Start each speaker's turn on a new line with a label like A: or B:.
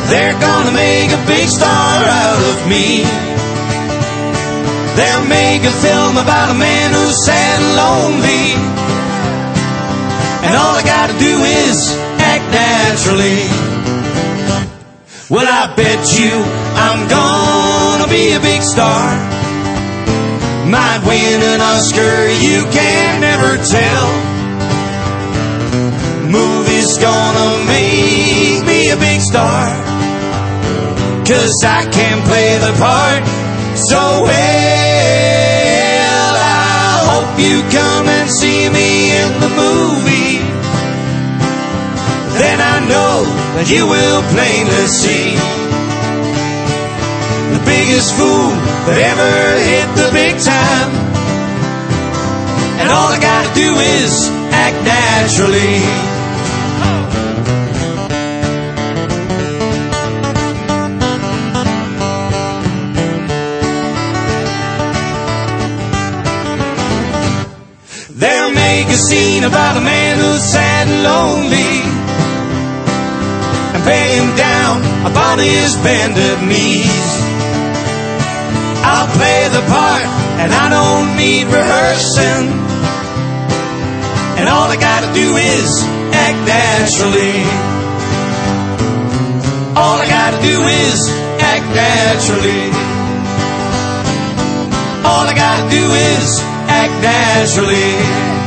A: They're gonna make a big star out of me. They'll make a film about a man who's sad and lonely, and all I gotta do is act naturally. Well, I bet you I'm gonna be a big star. Might win an Oscar, you can never tell. Movie's gonna make me a big star, 'cause I can play the part so well. I hope you come and see me in the movie. Then I know that you will plainly see the biggest fool that ever hit the big time. And all I gotta do is act naturally. They'll make a scene about a man who's sad and lonely, and pay him down upon his bended knees. I'll play the part, and I don't need rehearsing, and all I gotta do is act naturally. All I gotta do is act naturally. All I gotta do is act naturally.